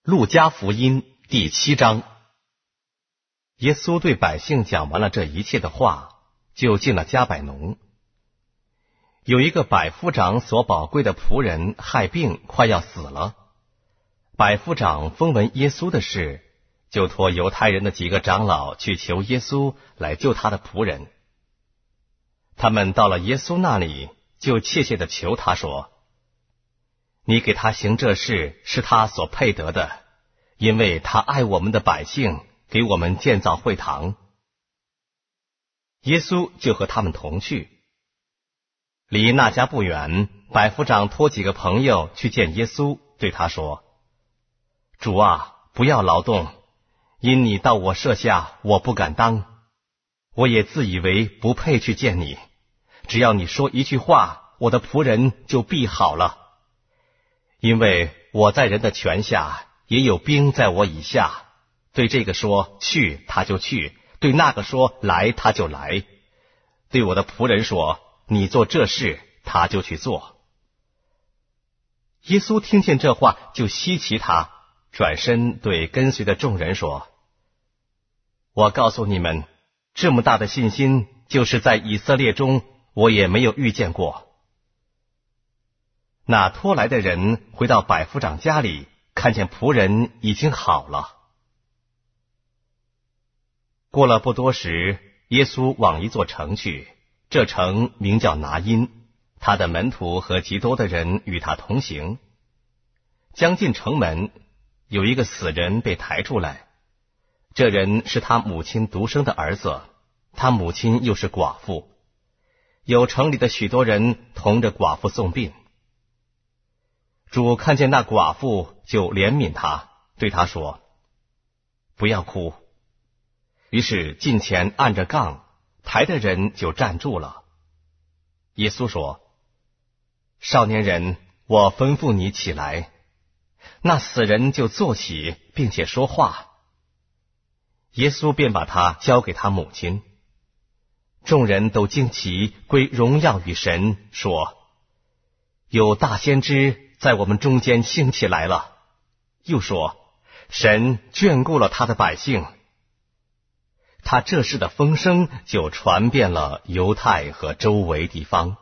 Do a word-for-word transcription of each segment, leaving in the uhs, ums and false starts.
路加福音第七章。耶稣对百姓讲完了这一切的话，就进了迦百农。有一个百夫长所宝贵的仆人害病，快要死了。百夫长风闻耶稣的事，就托犹太人的几个长老去求耶稣来救他的仆人。他们到了耶稣那里，就切切地求他说：你给他行这事是他所配得的，因为他爱我们的百姓，给我们建造会堂。耶稣就和他们同去。离那家不远，百夫长托几个朋友去见耶稣，对他说：主啊，不要劳动，因你到我舍下，我不敢当。我也自以为不配去见你，只要你说一句话，我的仆人就必好了。因为我在人的权下，也有兵在我以下，对这个说去，他就去；对那个说来，他就来；对我的仆人说你做这事，他就去做。耶稣听见这话，就稀奇他，转身对跟随的众人说：我告诉你们，这么大的信心，就是在以色列中我也没有遇见过。那拖来的人回到百夫长家里，看见仆人已经好了。过了不多时，耶稣往一座城去，这城名叫拿因，他的门徒和极多的人与他同行。将近城门，有一个死人被抬出来，这人是他母亲独生的儿子，他母亲又是寡妇，有城里的许多人同着寡妇送殡。主看见那寡妇，就怜悯他，对他说：不要哭。于是近前按着杠，抬的人就站住了。耶稣说：少年人，我吩咐你起来。那死人就坐起，并且说话。耶稣便把他交给他母亲。众人都惊奇，归荣耀与神，说：有大先知在我们中间兴起来了。又说：神眷顾了他的百姓。他这事的风声就传遍了犹太和周围地方。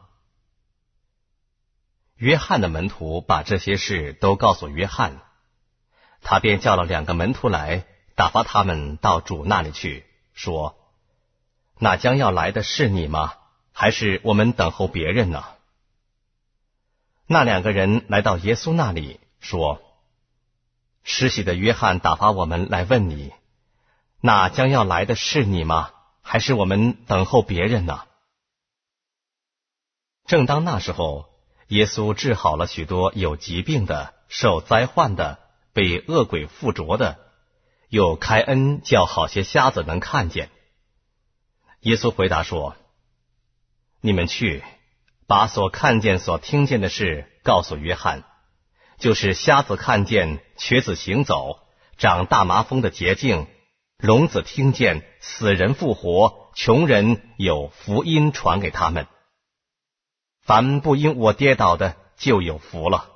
约翰的门徒把这些事都告诉约翰，他便叫了两个门徒来，打发他们到主那里去，说：那将要来的是你吗？还是我们等候别人呢？那两个人来到耶稣那里，说：施洗的约翰打发我们来问你，那将要来的是你吗？还是我们等候别人呢？正当那时候，耶稣治好了许多有疾病的、受灾患的、被恶鬼附着的，又开恩叫好些瞎子能看见。耶稣回答说：你们去，把所看见所听见的事告诉约翰，就是瞎子看见，瘸子行走，长大麻风的洁净，聋子听见，死人复活，穷人有福音传给他们。凡不因我跌倒的，就有福了。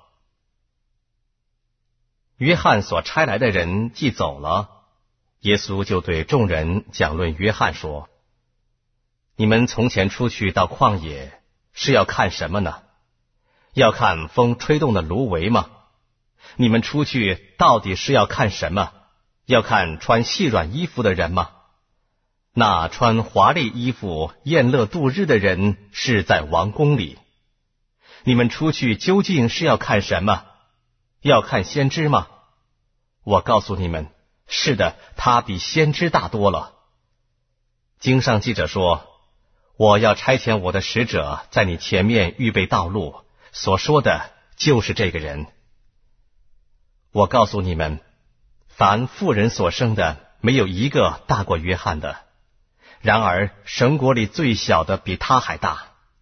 约翰所差来的人既走了，耶稣就对众人讲论约翰说：你们从前出去到旷野，是要看什么呢？要看风吹动的芦苇吗？你们出去到底是要看什么？要看穿细软衣服的人吗？那穿华丽衣服宴乐度日的人是在王宫里。你们出去究竟是要看什么？要看先知吗？我告诉你们，是的，他比先知大多了。经上记着说：我要差遣我的使者在你前面预备道路，所说的就是这个人。我告诉你们，凡妇人所生的，没有一个大过约翰的，然而神国里最小的比他还大。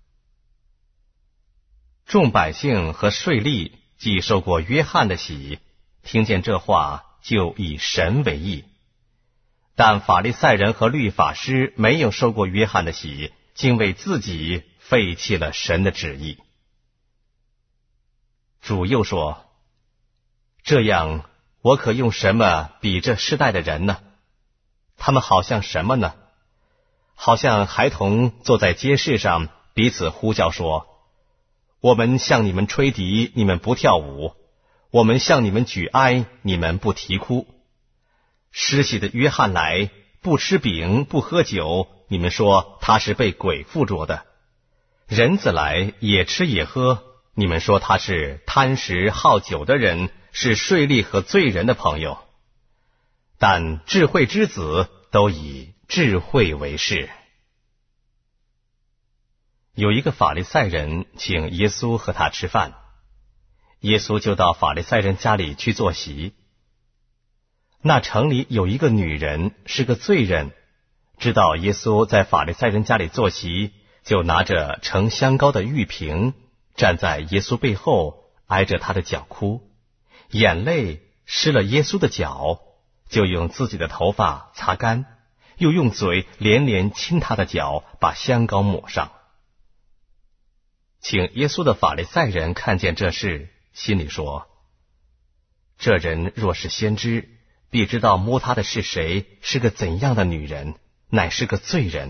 众百姓和税吏既受过约翰的洗，听见这话，就以神为义。但法利赛人和律法师没有受过约翰的洗，竟为自己废弃了神的旨意。主又说：这样， 我可用什么比这世代的人呢？他们好像什么呢？好像孩童坐在街市上，彼此呼叫说：我们向你们吹笛，你们不跳舞；我们向你们举哀，你们不啼哭。施洗的约翰来，不吃饼，不喝酒，你们说他是被鬼附着的；人子来，也吃也喝，你们说他是贪食好酒的人，是税吏和罪人的朋友。但智慧之子都以智慧为事。有一个法利赛人请耶稣和他吃饭，耶稣就到法利赛人家里去坐席。那城里有一个女人是个罪人，知道耶稣在法利赛人家里坐席，就拿着盛香膏的玉瓶，站在耶稣背后，挨着他的脚哭，眼泪湿了耶稣的脚，就用自己的头发擦干，又用嘴连连亲他的脚，把香膏抹上。请耶稣的法利赛人看见这事，心里说：这人若是先知，必知道摸他的是谁，是个怎样的女人，乃是个罪人。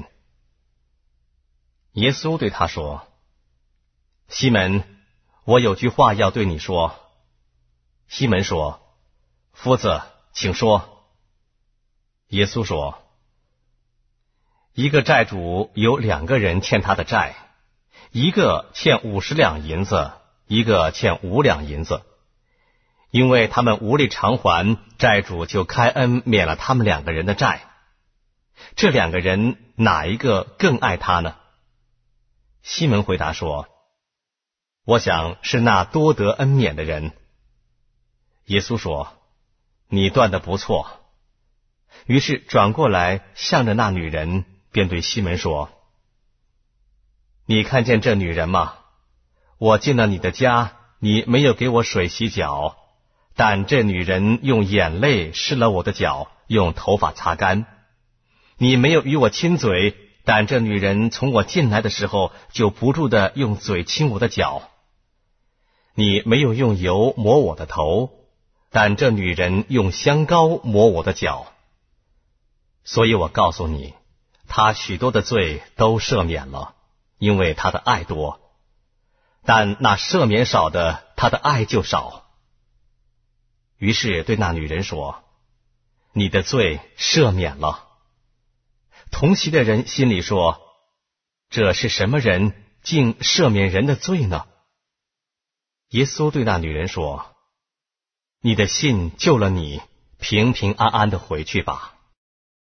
耶稣对他说：西门，我有句话要对你说。西门说：夫子，请说。耶稣说：一个债主有两个人欠他的债，一个欠五十两银子，一个欠五两银子。因为他们无力偿还，债主就开恩免了他们两个人的债。这两个人哪一个更爱他呢？西门回答说：我想是那多得恩免的人。耶稣说：你断得不错。于是转过来向着那女人，便对西门说：你看见这女人吗？我进了你的家，你没有给我水洗脚，但这女人用眼泪湿了我的脚，用头发擦干。你没有与我亲嘴，但这女人从我进来的时候，就不住地用嘴亲我的脚。你没有用油抹我的头，但这女人用香膏抹我的脚。所以我告诉你，她许多的罪都赦免了，因为她的爱多；但那赦免少的，她的爱就少。于是对那女人说：你的罪赦免了。同席的人心里说：这是什么人，竟赦免人的罪呢？耶稣对那女人说：你的信救了你，平平安安的回去吧。